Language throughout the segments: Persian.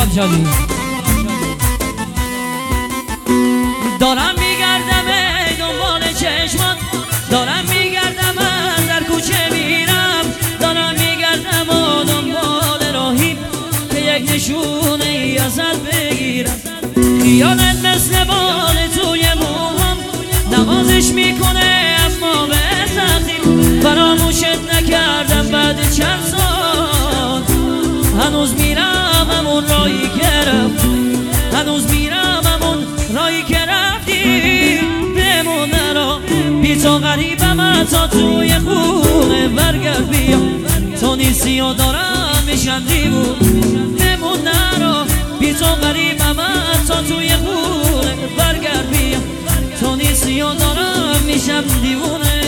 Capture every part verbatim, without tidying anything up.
امجادی. دارم میگردم ای دنبال چشمات، دارم میگردم در کوچه میرم، دارم میگردم و دنبال راهی که یک نشونه ای ازت بگیرم. خیالت مثل بال توی موهام نوازش میکنه اما به سختی، فراموشت نکردم بعد چند سال، هنوز میرم همون راهی که رفتی، هنوز میرم همون راهی که رفتی. بمون نرو بی تو غریبم تا توی خونه، برگرد بیا تو نیستی و دارم میشم دیوون. بمون نرو بی تو غریبم تا توی خونه، برگرد بیا تو نیستی و دارم میشم دیوونه.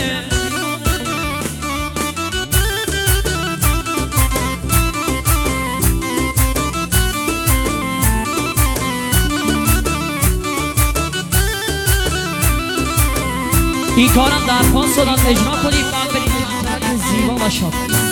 این کارم درخواست دادن اجرا کنید، بعد برید زیبا و شاد.